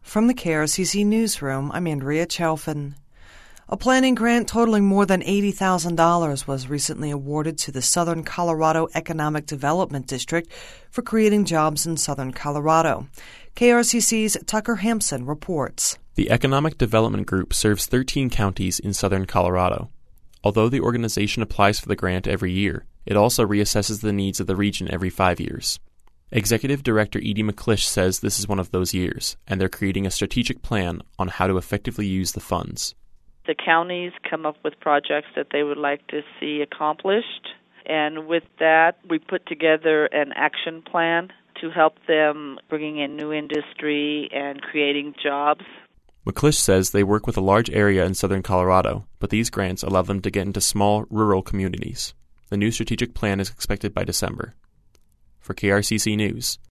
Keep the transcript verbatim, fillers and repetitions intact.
From the K R C C Newsroom, I'm Andrea Chalfin. A planning grant totaling more than eighty thousand dollars was recently awarded to the Southern Colorado Economic Development District for creating jobs in southern Colorado. K R C C's Tucker Hampson reports. The Economic Development Group serves thirteen counties in southern Colorado. Although the organization applies for the grant every year, it also reassesses the needs of the region every five years. Executive Director Edie McClish says this is one of those years, and they're creating a strategic plan on how to effectively use the funds. The counties come up with projects that they would like to see accomplished, and with that, we put together an action plan to help them bringing in new industry and creating jobs. McClish says they work with a large area in southern Colorado, but these grants allow them to get into small, rural communities. The new strategic plan is expected by December. For K R C C News,